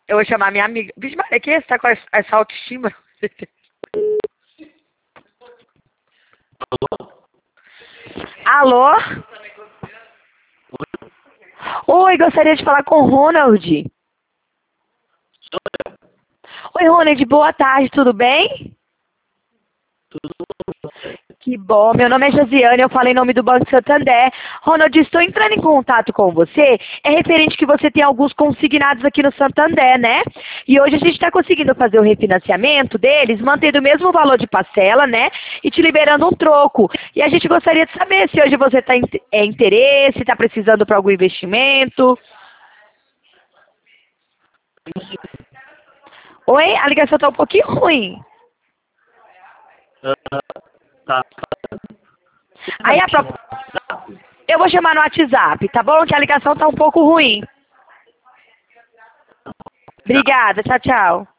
Eu vou chamar minha amiga. Vixe, Maria, que você tá com essa autoestima? Alô? Oi, gostaria de falar com o Ronald. Oi, Ronald, boa tarde, tudo bem? Que bom, meu nome é Josiane, eu falo em nome do Banco Santander. Ronald, estou entrando em contato com você, é referente que você tem alguns consignados aqui no Santander, né? E hoje a gente está conseguindo fazer o refinanciamento deles, mantendo o mesmo valor de parcela, né? E te liberando um troco. E a gente gostaria de saber se hoje você está interesse, está precisando para algum investimento. Oi, a ligação está um pouquinho ruim. Tá. Aí eu vou chamar no WhatsApp, tá bom? Que a ligação tá um pouco ruim. Obrigada, tchau, tchau.